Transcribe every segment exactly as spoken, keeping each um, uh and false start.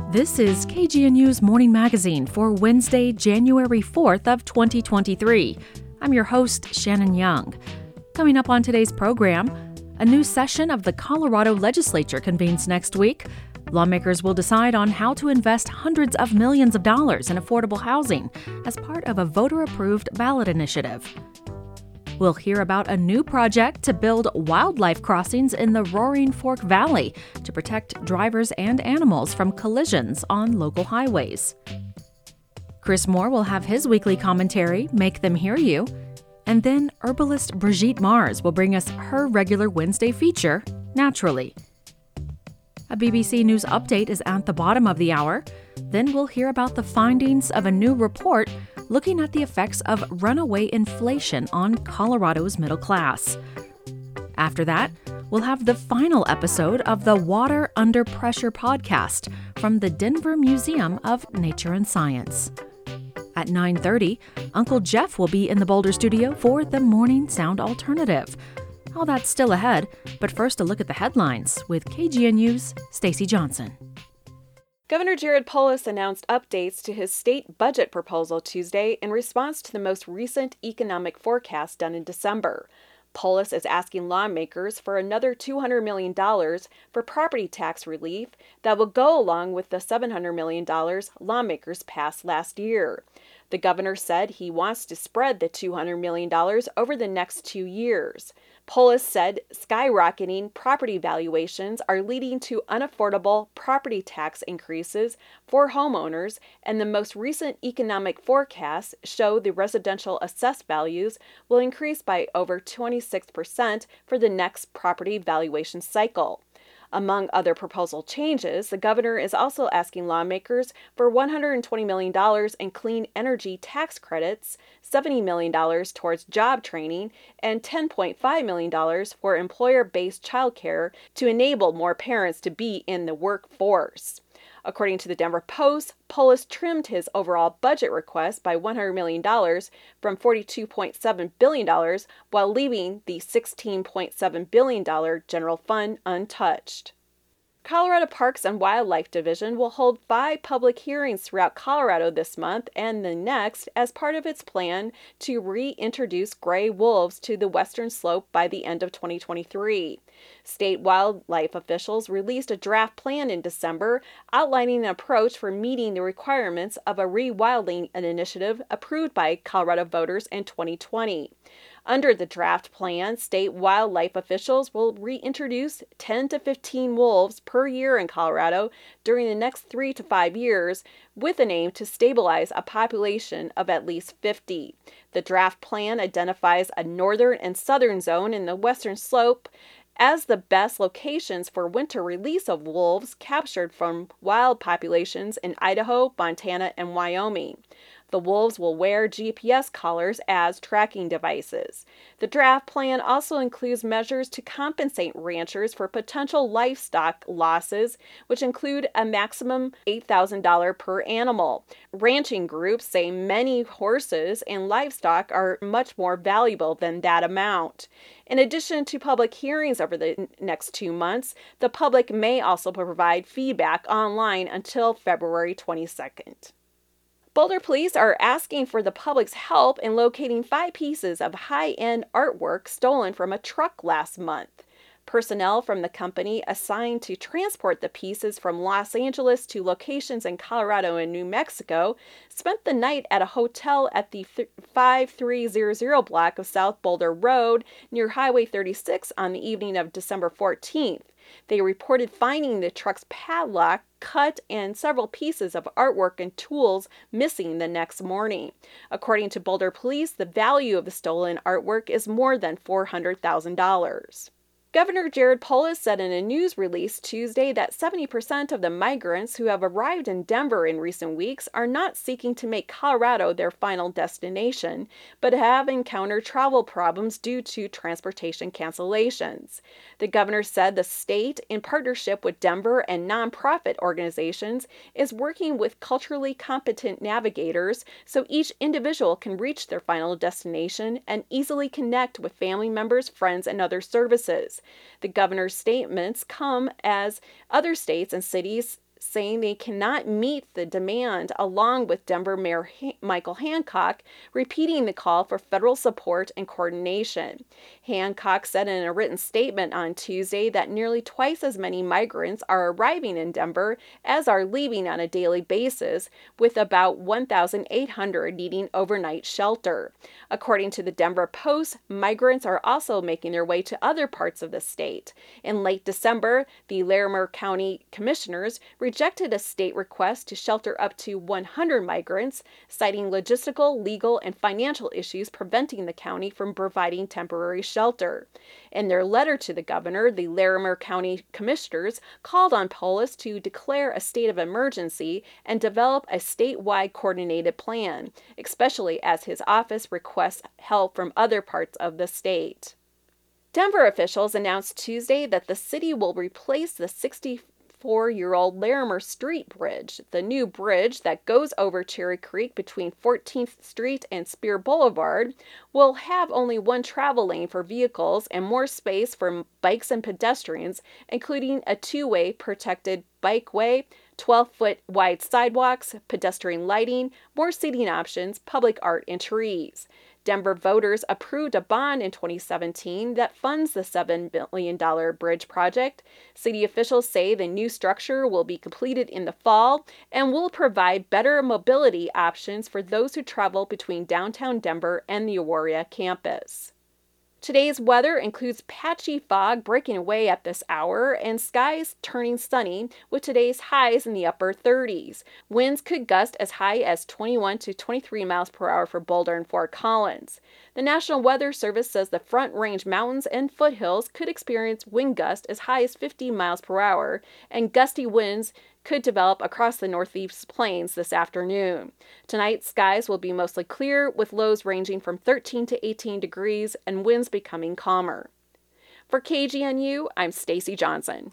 This is K G N U's Morning Magazine for Wednesday, January fourth of twenty twenty-three. I'm your host, Shannon Young. Coming up on today's program, a new session of the Colorado Legislature convenes next week. Lawmakers will decide on how to invest hundreds of millions of dollars in affordable housing as part of a voter-approved ballot initiative. We'll hear about a new project to build wildlife crossings in the Roaring Fork Valley to protect drivers and animals from collisions on local highways. Chris Moore will have his weekly commentary, Make Them Hear You. And then herbalist Brigitte Mars will bring us her regular Wednesday feature, Naturally. A B B C News update is at the bottom of the hour. Then we'll hear about the findings of a new report looking at the effects of runaway inflation on Colorado's middle class. After that, we'll have the final episode of the Water Under Pressure podcast from the Denver Museum of Nature and Science. At nine thirty, Uncle Jeff will be in the Boulder studio for the Morning Sound Alternative. All that's still ahead, but first a look at the headlines with K G N U's Stacey Johnson. Governor Jared Polis announced updates to his state budget proposal Tuesday in response to the most recent economic forecast done in December. Polis is asking lawmakers for another two hundred million dollars for property tax relief that will go along with the seven hundred million dollars lawmakers passed last year. The governor said he wants to spread the two hundred million dollars over the next two years. Polis said skyrocketing property valuations are leading to unaffordable property tax increases for homeowners, and the most recent economic forecasts show the residential assessed values will increase by over twenty-six percent for the next property valuation cycle. Among other proposal changes, the governor is also asking lawmakers for one hundred twenty million dollars in clean energy tax credits, seventy million dollars towards job training, and ten point five million dollars for employer-based childcare to enable more parents to be in the workforce. According to the Denver Post, Polis trimmed his overall budget request by one hundred million dollars from forty-two point seven billion dollars while leaving the sixteen point seven billion dollars general fund untouched. Colorado Parks and Wildlife Division will hold five public hearings throughout Colorado this month and the next as part of its plan to reintroduce gray wolves to the western slope by the end of twenty twenty-three. State wildlife officials released a draft plan in December outlining an approach for meeting the requirements of a rewilding initiative approved by Colorado voters in twenty twenty. Under the draft plan, state wildlife officials will reintroduce ten to fifteen wolves per year in Colorado during the next three to five years, with an aim to stabilize a population of at least fifty. The draft plan identifies a northern and southern zone in the western slope as the best locations for winter release of wolves captured from wild populations in Idaho, Montana, and Wyoming. The wolves will wear G P S collars as tracking devices. The draft plan also includes measures to compensate ranchers for potential livestock losses, which include a maximum eight thousand dollars per animal. Ranching groups say many horses and livestock are much more valuable than that amount. In addition to public hearings over the next two months, the public may also provide feedback online until February twenty-second. Boulder police are asking for the public's help in locating five pieces of high-end artwork stolen from a truck last month. Personnel from the company assigned to transport the pieces from Los Angeles to locations in Colorado and New Mexico spent the night at a hotel at the five three zero zero block of South Boulder Road near Highway thirty-six on the evening of December fourteenth. They reported finding the truck's padlock cut and several pieces of artwork and tools missing the next morning. According to Boulder Police, the value of the stolen artwork is more than four hundred thousand dollars. Governor Jared Polis said in a news release Tuesday that seventy percent of the migrants who have arrived in Denver in recent weeks are not seeking to make Colorado their final destination, but have encountered travel problems due to transportation cancellations. The governor said the state, in partnership with Denver and nonprofit organizations, is working with culturally competent navigators so each individual can reach their final destination and easily connect with family members, friends, and other services. The governor's statements come as other states and cities saying they cannot meet the demand, along with Denver Mayor Han- Michael Hancock repeating the call for federal support and coordination. Hancock said in a written statement on Tuesday that nearly twice as many migrants are arriving in Denver as are leaving on a daily basis, with about one thousand eight hundred needing overnight shelter. According to the Denver Post, migrants are also making their way to other parts of the state. In late December, the Larimer County Commissioners rejected a state request to shelter up to one hundred migrants, citing logistical, legal, and financial issues preventing the county from providing temporary shelter. In their letter to the governor, the Larimer County Commissioners called on Polis to declare a state of emergency and develop a statewide coordinated plan, especially as his office requests help from other parts of the state. Denver officials announced Tuesday that the city will replace the sixty-four-year-old Larimer Street Bridge. The new bridge that goes over Cherry Creek between fourteenth Street and Spear Boulevard will have only one travel lane for vehicles and more space for bikes and pedestrians, including a two-way protected bikeway, twelve-foot wide sidewalks, pedestrian lighting, more seating options, public art, and trees. Denver voters approved a bond in twenty seventeen that funds the seven billion dollars bridge project. City officials say the new structure will be completed in the fall and will provide better mobility options for those who travel between downtown Denver and the Auraria campus. Today's weather includes patchy fog breaking away at this hour and skies turning sunny, with today's highs in the upper thirties. Winds could gust as high as twenty-one to twenty-three miles per hour for Boulder and Fort Collins. The National Weather Service says the Front Range mountains and foothills could experience wind gusts as high as fifty miles per hour, and gusty winds could develop across the northeast plains this afternoon. Tonight, skies will be mostly clear, with lows ranging from thirteen to eighteen degrees and winds becoming calmer. For K G N U, I'm Stacy Johnson.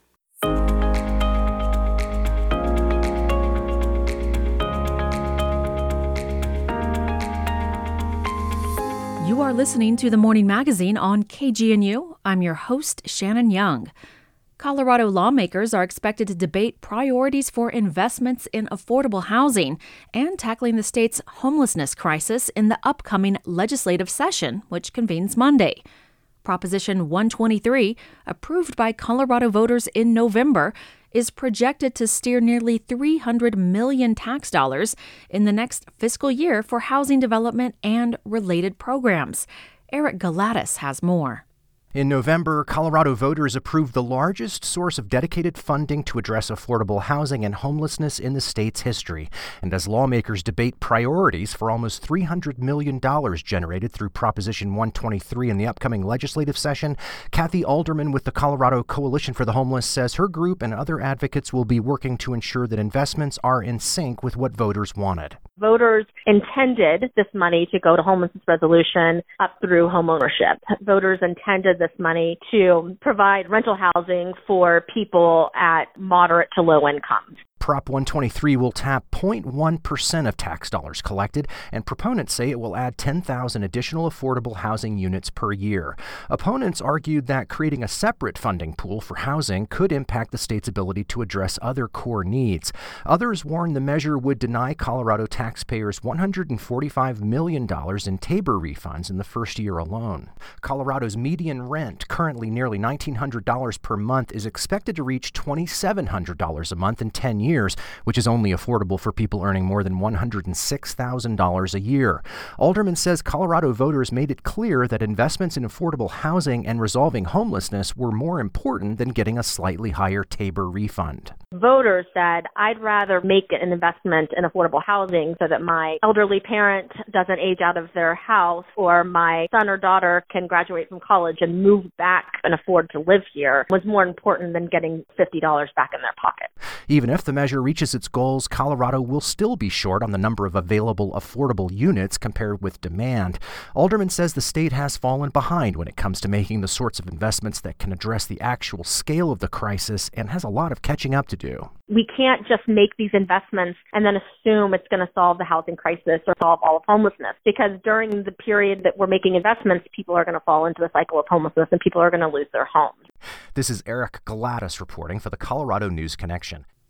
You are listening to the Morning Magazine on K G N U. I'm your host, Shannon Young. Colorado lawmakers are expected to debate priorities for investments in affordable housing and tackling the state's homelessness crisis in the upcoming legislative session, which convenes Monday. Proposition one twenty-three, approved by Colorado voters in November, is projected to steer nearly three hundred million dollars tax dollars in the next fiscal year for housing development and related programs. Eric Galatis has more. In November, Colorado voters approved the largest source of dedicated funding to address affordable housing and homelessness in the state's history. And as lawmakers debate priorities for almost three hundred million dollars generated through Proposition one twenty-three in the upcoming legislative session, Kathy Alderman with the Colorado Coalition for the Homeless says her group and other advocates will be working to ensure that investments are in sync with what voters wanted. Voters intended this money to go to homelessness resolution up through homeownership. Voters intended this money to provide rental housing for people at moderate to low incomes. Prop one twenty-three will tap zero point one percent of tax dollars collected, and proponents say it will add ten thousand additional affordable housing units per year. Opponents argued that creating a separate funding pool for housing could impact the state's ability to address other core needs. Others warned the measure would deny Colorado taxpayers one hundred forty-five million dollars in Tabor refunds in the first year alone. Colorado's median rent, currently nearly nineteen hundred dollars per month, is expected to reach two thousand seven hundred dollars a month in ten years. Years, which is only affordable for people earning more than one hundred six thousand dollars a year. Alderman says Colorado voters made it clear that investments in affordable housing and resolving homelessness were more important than getting a slightly higher Tabor refund. Voters said, I'd rather make an investment in affordable housing so that my elderly parent doesn't age out of their house, or my son or daughter can graduate from college and move back and afford to live here, was more important than getting fifty dollars back in their pocket. Even if the measure reaches its goals, Colorado will still be short on the number of available affordable units compared with demand. Alderman says the state has fallen behind when it comes to making the sorts of investments that can address the actual scale of the crisis, and has a lot of catching up to do. We can't just make these investments and then assume it's going to solve the housing crisis or solve all of homelessness, because during the period that we're making investments, people are going to fall into a cycle of homelessness and people are going to lose their homes. This is Eric Galatis reporting for the Colorado News Connection.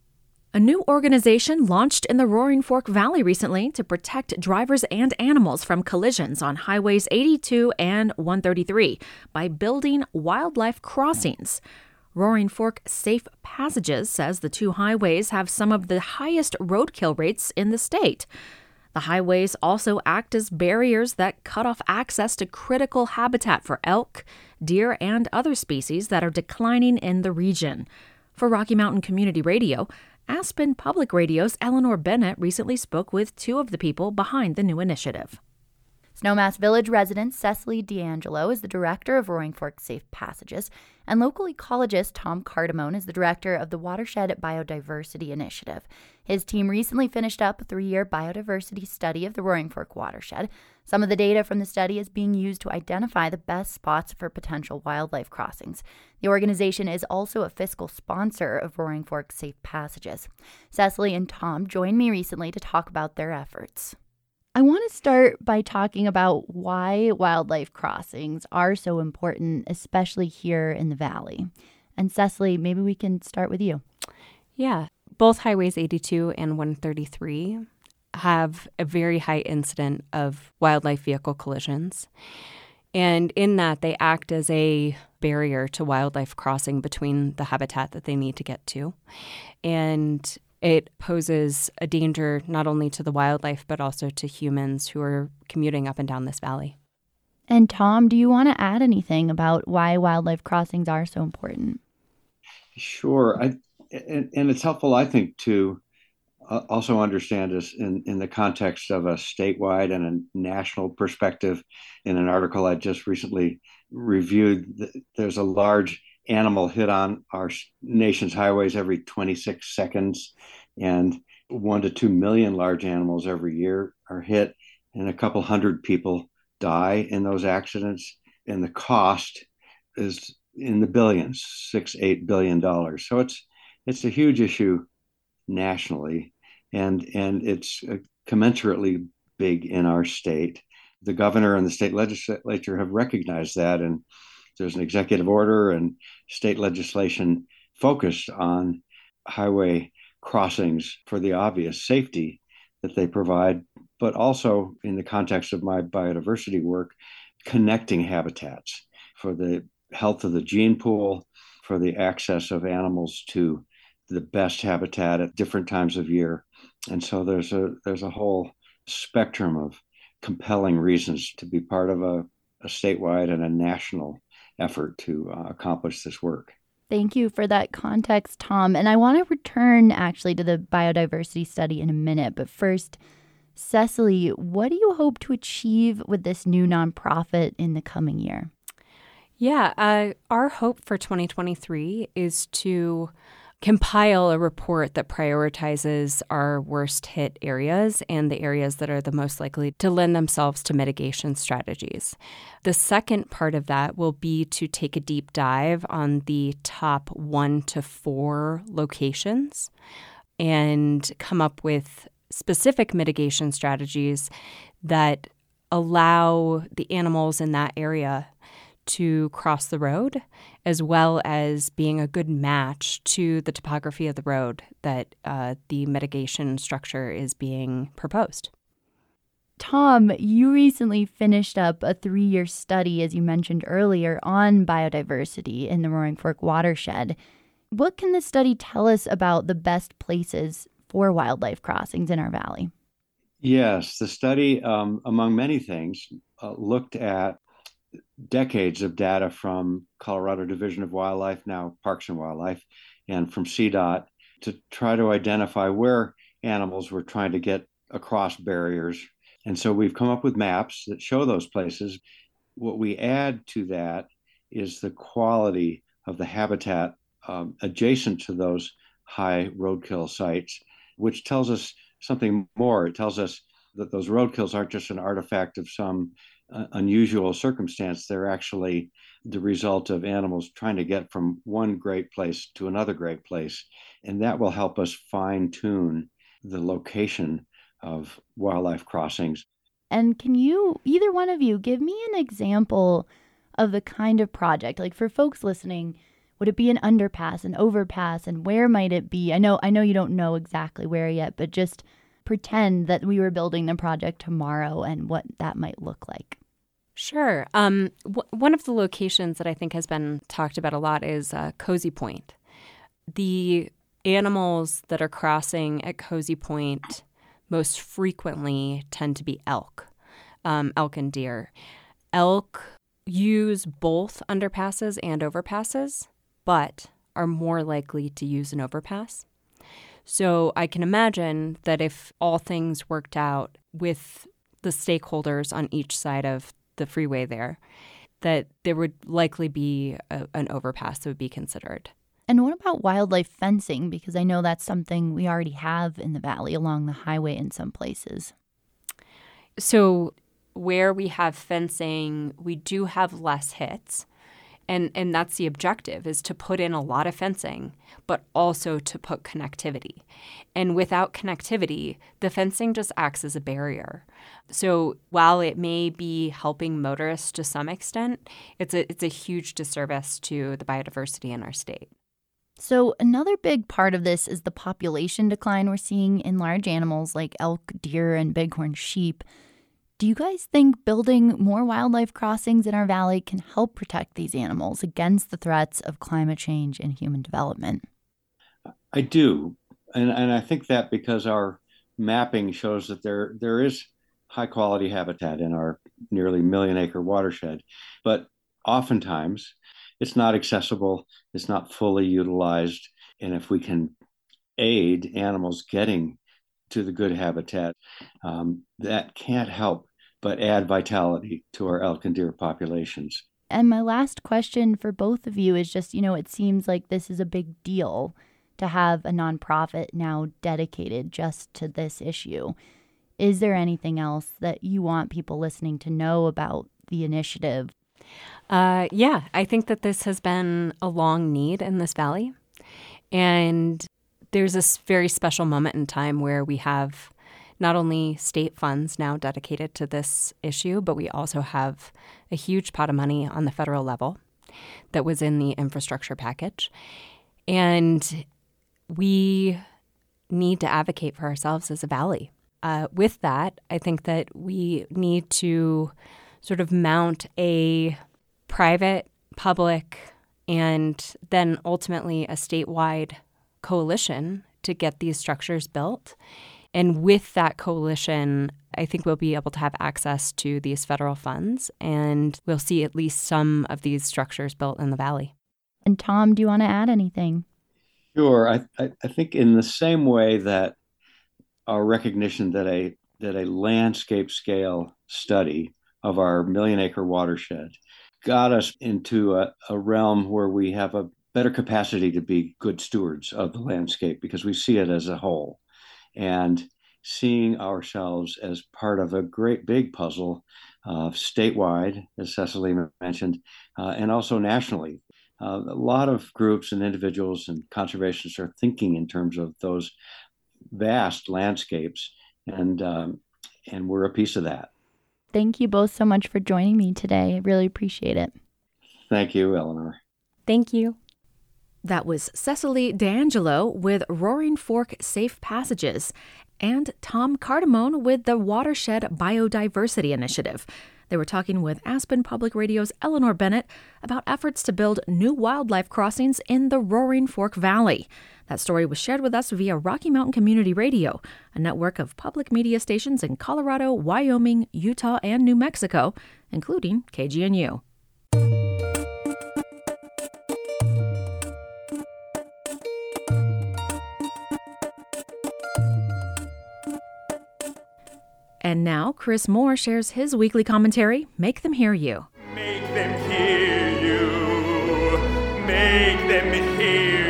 A new organization launched in the Roaring Fork Valley recently to protect drivers and animals from collisions on Highways eighty-two and one thirty-three by building wildlife crossings. Roaring Fork Safe Passages says the two highways have some of the highest roadkill rates in the state. The highways also act as barriers that cut off access to critical habitat for elk, deer, and other species that are declining in the region. For Rocky Mountain Community Radio, Aspen Public Radio's Eleanor Bennett recently spoke with two of the people behind the new initiative. Snowmass Village resident Cecily D'Angelo is the director of Roaring Fork Safe Passages, and local ecologist Tom Cardamone is the director of the Watershed Biodiversity Initiative. His team recently finished up a three-year biodiversity study of the Roaring Fork watershed. Some of the data from the study is being used to identify the best spots for potential wildlife crossings. The organization is also a fiscal sponsor of Roaring Fork Safe Passages. Cecily and Tom joined me recently to talk about their efforts. I want to start by talking about why wildlife crossings are so important, especially here in the Valley. And Cecily, maybe we can start with you. Yeah, both Highways eighty-two and one thirty-three have a very high incident of wildlife vehicle collisions. And in that, they act as a barrier to wildlife crossing between the habitat that they need to get to. And it poses a danger not only to the wildlife, but also to humans who are commuting up and down this valley. And Tom, do you want to add anything about why wildlife crossings are so important? Sure. I, and, and it's helpful, I think, to uh, also understand this in, in the context of a statewide and a national perspective. In an article I just recently reviewed, there's a large animal hit on our nation's highways every twenty-six seconds, and one to two million large animals every year are hit, and a couple hundred people die in those accidents, and the cost is in the billions, six, eight billion dollars. So it's it's a huge issue nationally, and and it's commensurately big in our state. The governor and the state legislature have recognized that, and there's an executive order and state legislation focused on highway crossings for the obvious safety that they provide, but also in the context of my biodiversity work, connecting habitats for the health of the gene pool, for the access of animals to the best habitat at different times of year. And so there's a there's a whole spectrum of compelling reasons to be part of a, a statewide and a national effort to uh, accomplish this work. Thank you for that context, Tom. And I want to return actually to the biodiversity study in a minute. But first, Cecily, what do you hope to achieve with this new nonprofit in the coming year? Yeah, uh, our hope for twenty twenty-three is to compile a report that prioritizes our worst hit areas and the areas that are the most likely to lend themselves to mitigation strategies. The second part of that will be to take a deep dive on the top one to four locations and come up with specific mitigation strategies that allow the animals in that area to cross the road, as well as being a good match to the topography of the road that uh, the mitigation structure is being proposed. Tom, you recently finished up a three-year study, as you mentioned earlier, on biodiversity in the Roaring Fork watershed. What can this study tell us about the best places for wildlife crossings in our valley? Yes, the study, um, among many things, uh, looked at decades of data from Colorado Division of Wildlife, now Parks and Wildlife, and from C DOT to try to identify where animals were trying to get across barriers. And so we've come up with maps that show those places. What we add to that is the quality of the habitat um, adjacent to those high roadkill sites, which tells us something more. It tells us that those roadkills aren't just an artifact of some uh, unusual circumstance. They're actually the result of animals trying to get from one great place to another great place. And that will help us fine tune the location of wildlife crossings. And can you, either one of you, give me an example of the kind of project, like for folks listening, Would it be an underpass, an overpass, and where might it be? I know I know you don't know exactly where yet, but just pretend that we were building the project tomorrow and what that might look like. Sure. Um, w- one of the locations that I think has been talked about a lot is uh, Cozy Point. The animals that are crossing at Cozy Point most frequently tend to be elk, um, elk and deer. Elk use both underpasses and overpasses, but are more likely to use an overpass. So I can imagine that if all things worked out with the stakeholders on each side of the freeway there, that there would likely be a, an overpass that would be considered. And what about wildlife fencing? Because I know that's something we already have in the valley along the highway in some places. So where we have fencing, we do have less hits. And and that's the objective, is to put in a lot of fencing, but also to put connectivity. And without connectivity, the fencing just acts as a barrier. So while it may be helping motorists to some extent, it's a it's a huge disservice to the biodiversity in our state. So another big part of this is the population decline we're seeing in large animals like elk, deer, and bighorn sheep. Do you guys think building more wildlife crossings in our valley can help protect these animals against the threats of climate change and human development? I do. And, and I think that because our mapping shows that there there is high quality habitat in our nearly million acre watershed, but oftentimes it's not accessible, it's not fully utilized. And if we can aid animals getting to the good habitat, um, that can't help but add vitality to our elk and deer populations. And my last question for both of you is just, you know, it seems like this is a big deal to have a nonprofit now dedicated just to this issue. Is there anything else that you want people listening to know about the initiative? Uh, yeah, I think that this has been a long need in this valley. And there's this very special moment in time where we have not only state funds now dedicated to this issue, but we also have a huge pot of money on the federal level that was in the infrastructure package. And we need to advocate for ourselves as a valley. Uh, with that, I think that we need to sort of mount a private, public, and then ultimately a statewide coalition to get these structures built. And with that coalition, I think we'll be able to have access to these federal funds, and we'll see at least some of these structures built in the valley. And Tom, do you want to add anything? Sure. I, I, I think in the same way that our recognition that a that a landscape scale study of our million acre watershed got us into a, a realm where we have a better capacity to be good stewards of the landscape because we see it as a whole. And seeing ourselves as part of a great big puzzle uh, statewide, as Cecily mentioned, uh, and also nationally. Uh, a lot of groups and individuals and conservationists are thinking in terms of those vast landscapes, and um, and we're a piece of that. Thank you both so much for joining me today. I really appreciate it. Thank you, Eleanor. Thank you. That was Cecily D'Angelo with Roaring Fork Safe Passages and Tom Cardamone with the Watershed Biodiversity Initiative. They were talking with Aspen Public Radio's Eleanor Bennett about efforts to build new wildlife crossings in the Roaring Fork Valley. That story was shared with us via Rocky Mountain Community Radio, a network of public media stations in Colorado, Wyoming, Utah, and New Mexico, including K G N U. And now, Chris Moore shares his weekly commentary, Make Them Hear You. Make them hear you. Make them hear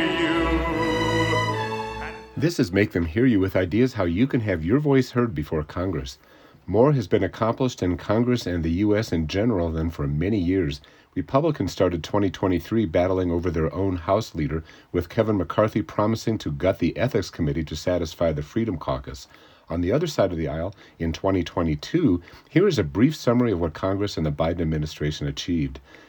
you. This is Make Them Hear You with ideas how you can have your voice heard before Congress. More has been accomplished in Congress and the U S in general than for many years. Republicans started twenty twenty-three battling over their own House leader, with Kevin McCarthy promising to gut the Ethics Committee to satisfy the Freedom Caucus. On the other side of the aisle, in twenty twenty-two, here is a brief summary of what Congress and the Biden administration achieved.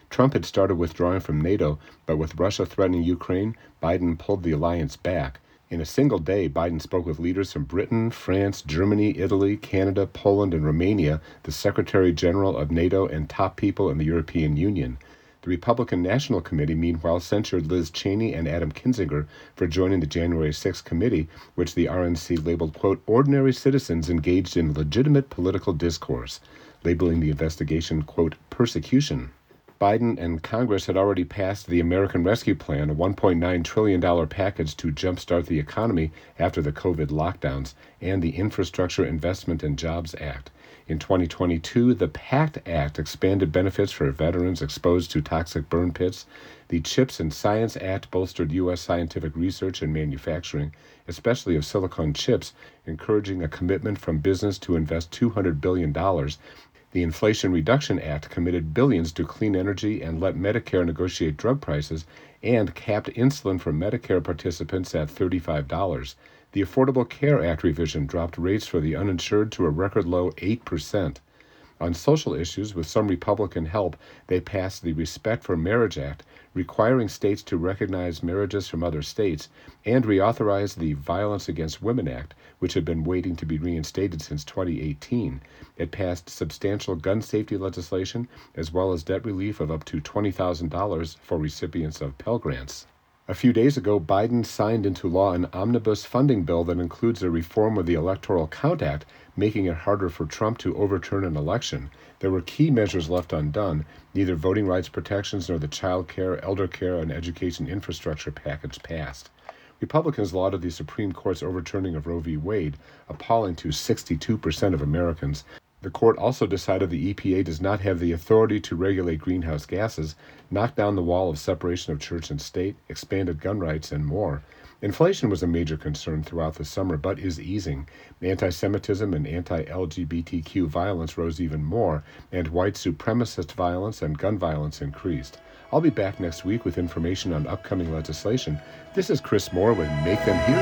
Trump had started withdrawing from NATO, but with Russia threatening Ukraine, Biden pulled the alliance back. In a single day, Biden spoke with leaders from Britain, France, Germany, Italy, Canada, Poland, and Romania, the Secretary General of NATO, and top people in the European Union. The Republican National Committee, meanwhile, censured Liz Cheney and Adam Kinzinger for joining the January sixth committee, which the R N C labeled, quote, ordinary citizens engaged in legitimate political discourse, labeling the investigation, quote, persecution. Biden and Congress had already passed the American Rescue Plan, a one point nine trillion dollars package to jumpstart the economy after the COVID lockdowns, and the Infrastructure Investment and Jobs Act. In twenty twenty-two, the PACT Act expanded benefits for veterans exposed to toxic burn pits. The CHIPS and Science Act bolstered U S scientific research and manufacturing, especially of silicon chips, encouraging a commitment from business to invest two hundred billion dollars. The Inflation Reduction Act committed billions to clean energy and let Medicare negotiate drug prices, and capped insulin for Medicare participants at thirty-five dollars. The Affordable Care Act revision dropped rates for the uninsured to a record low eight percent. On social issues, with some Republican help, they passed the Respect for Marriage Act, requiring states to recognize marriages from other states, and reauthorized the Violence Against Women Act, which had been waiting to be reinstated since twenty eighteen. It passed substantial gun safety legislation, as well as debt relief of up to twenty thousand dollars for recipients of Pell Grants. A few days ago, Biden signed into law an omnibus funding bill that includes a reform of the Electoral Count Act, making it harder for Trump to overturn an election. There were key measures left undone. Neither voting rights protections nor the child care, elder care, and education infrastructure package passed. Republicans lauded the Supreme Court's overturning of Roe v. Wade, appalling to sixty-two percent of Americans. The court also decided the E P A does not have the authority to regulate greenhouse gases, knocked down the wall of separation of church and state, expanded gun rights, and more. Inflation was a major concern throughout the summer, but is easing. Anti-Semitism and anti-L G B T Q violence rose even more, and white supremacist violence and gun violence increased. I'll be back next week with information on upcoming legislation. This is Chris Moore with Make Them Hear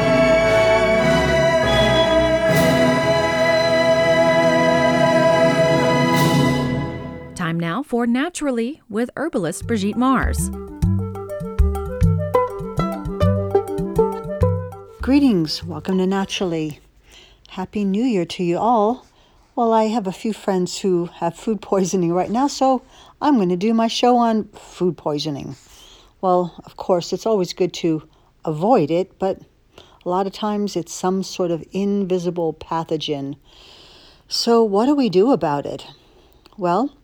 You. Time now for Naturally with herbalist Brigitte Mars. Greetings. Welcome to Naturally. Happy New Year to you all. Well, I have a few friends who have food poisoning right now, so I'm going to do my show on food poisoning. Well, of course, it's always good to avoid it, but a lot of times it's some sort of invisible pathogen. So what do we do about it? Well,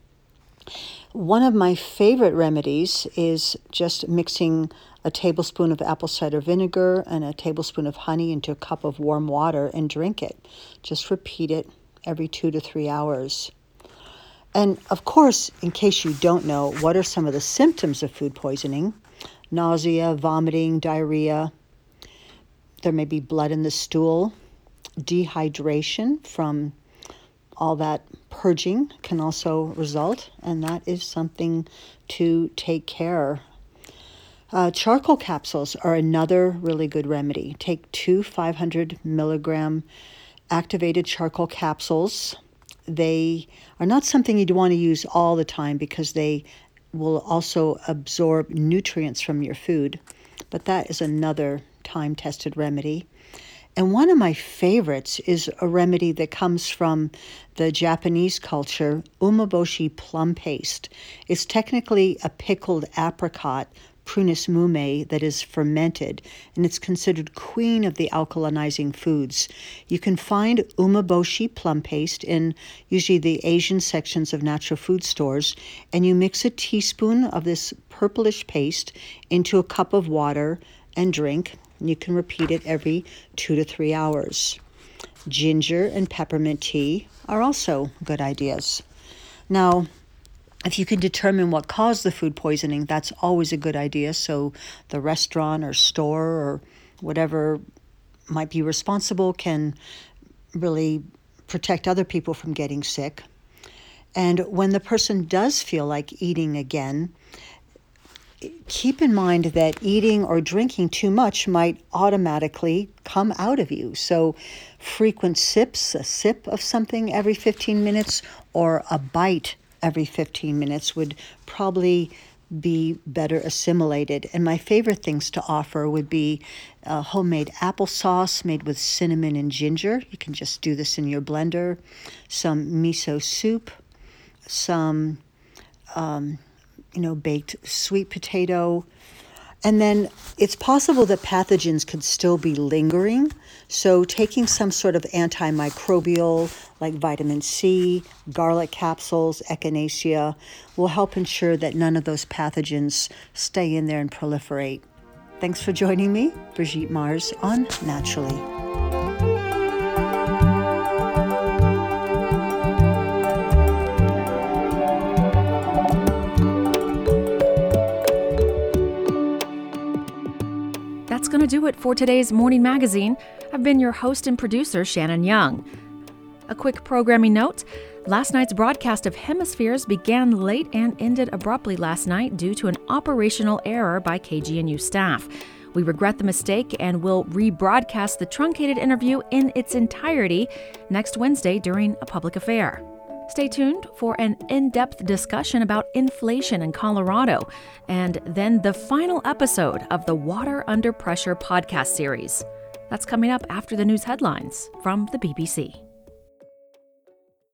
one of my favorite remedies is just mixing a tablespoon of apple cider vinegar and a tablespoon of honey into a cup of warm water and drink it. Just repeat it every two to three hours. And of course, in case you don't know, what are some of the symptoms of food poisoning? Nausea, vomiting, diarrhea. There may be blood in the stool. Dehydration from all that purging can also result, and that is something to take care. Uh, charcoal capsules are another really good remedy. Take two five hundred milligram activated charcoal capsules. They are not something you'd want to use all the time because they will also absorb nutrients from your food, but that is another time-tested remedy. And one of my favorites is a remedy that comes from the Japanese culture, umeboshi plum paste. It's technically a pickled apricot, Prunus mume, that is fermented, and it's considered queen of the alkalinizing foods. You can find umeboshi plum paste in usually the Asian sections of natural food stores, and you mix a teaspoon of this purplish paste into a cup of water and drink. You can repeat it every two to three hours. Ginger and peppermint tea are also good ideas. Now, if you can determine what caused the food poisoning, that's always a good idea. So the restaurant or store or whatever might be responsible can really protect other people from getting sick. And when the person does feel like eating again, keep in mind that eating or drinking too much might automatically come out of you. So frequent sips, a sip of something every fifteen minutes, or a bite every fifteen minutes would probably be better assimilated. And my favorite things to offer would be uh, homemade applesauce made with cinnamon and ginger. You can just do this in your blender. Some miso soup, some, um, you know, baked sweet potato. And then it's possible that pathogens could still be lingering. So taking some sort of antimicrobial like vitamin C, garlic capsules, echinacea will help ensure that none of those pathogens stay in there and proliferate. Thanks for joining me, Brigitte Mars, on Naturally. That's going to do it for today's Morning Magazine. I've been your host and producer, Shannon Young. A quick programming note. Last night's broadcast of Hemispheres began late and ended abruptly last night due to an operational error by K G N U staff. We regret the mistake and will rebroadcast the truncated interview in its entirety next Wednesday during a public affair. Stay tuned for an in-depth discussion about inflation in Colorado, and then the final episode of the Water Under Pressure podcast series. That's coming up after the news headlines from the B B C.